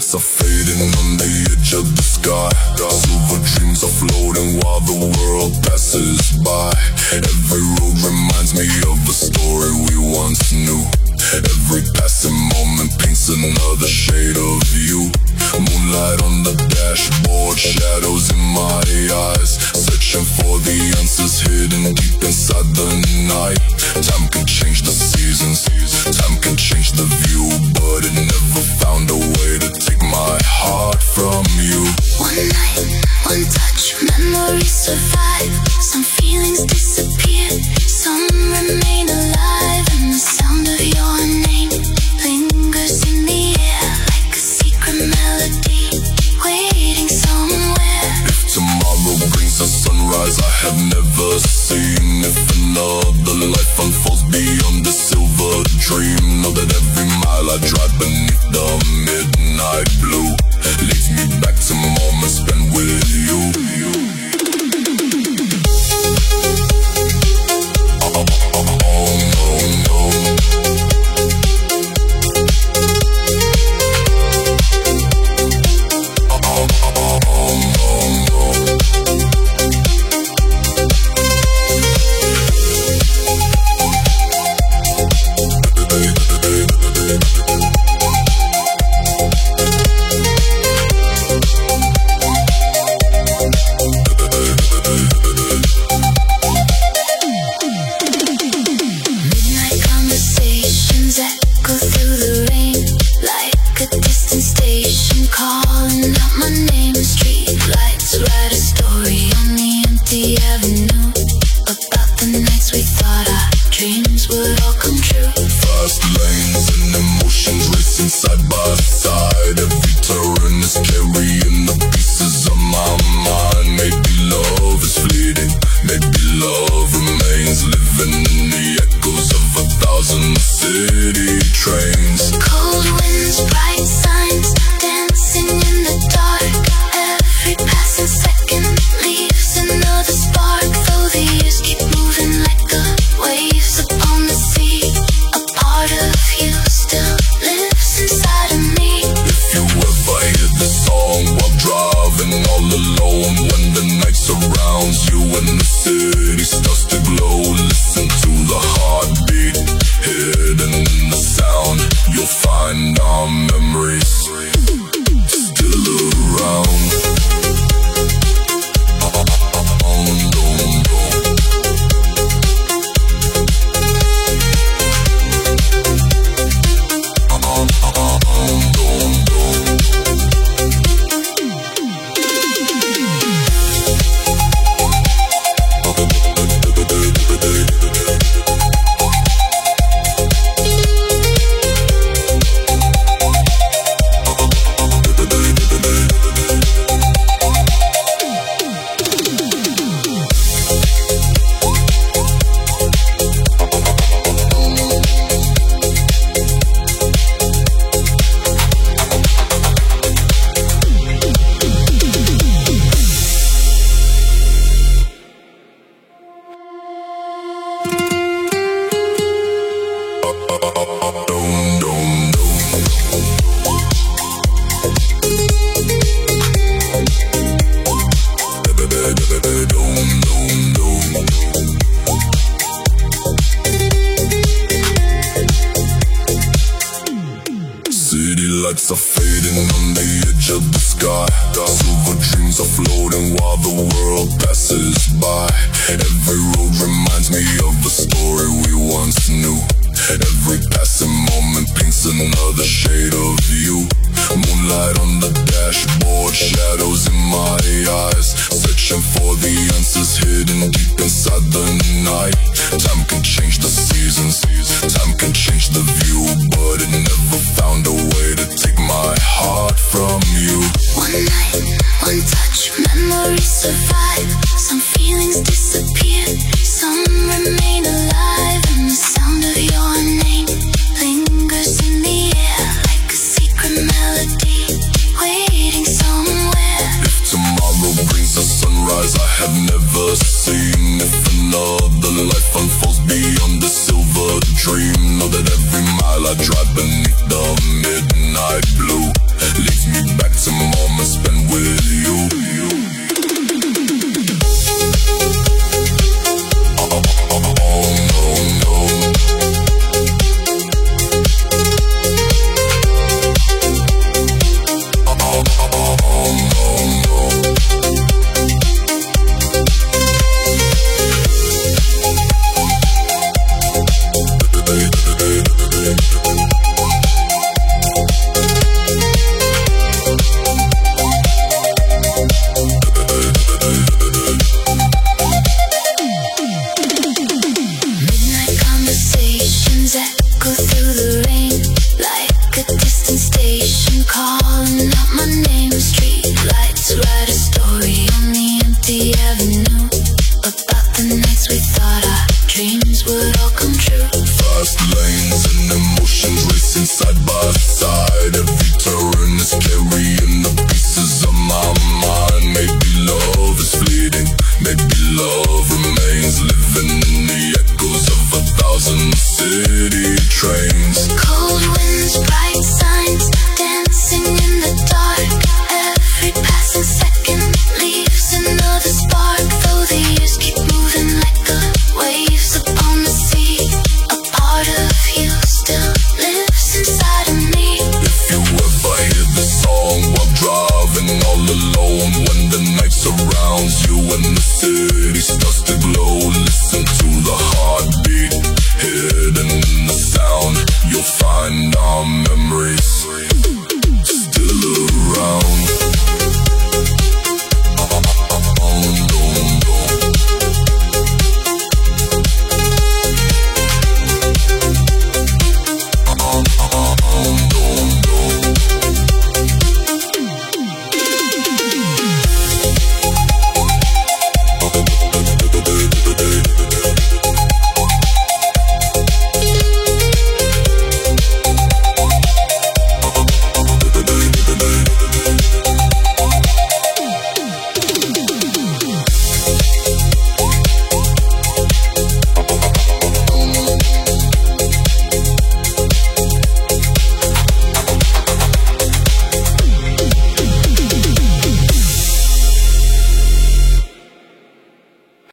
lights are fading on the edge of the sky. Silver dreams are floating while the world passes by. Every road reminds me of a story we once knew. Every passing moment paints another shade of you. Moonlight on the dashboard, shadows in my eyes, searching for the answers hidden deep inside the night. Time can change the seasons, time can change the view, but it never found a way to take my heart from you. One night, one touch, memories survive. Some feelings disappear, some remain alive, and the sound of your name lingers in the air like a secret melody waiting somewhere. If tomorrow brings a sunrise I have never seen, if another life unfolds beyond the silver dream, know that every mile I drive beneath the midnight blue leads me back to moments spent with you. Lights are fading on the edge of the sky. Silver dreams are floating while the world passes by. Every road reminds me of a story we once knew. Every passing moment paints another shade of you. Moonlight on the dashboard, shadows in my eyes, searching for the answers hidden deep inside the night. Time can change the seasons, time can change the view, but it never found a way to take my heart from you. One night, one touch, memories survive. Some feelings disappear, some remain alive, and the sound of your name lingers in the air like a secret melody waiting somewhere. If tomorrow brings a sunrise I have never seen, if another life unfolds beyond the silver dream, know that every mile I drive beneath the midnight blue leads me nights we thought our dreams would all come true. Fast lanes and emotions racing side by side. Every turn is carrying the pieces of my mind. Maybe love is fleeting, maybe love remains, living in the echoes of 1,000 city trains.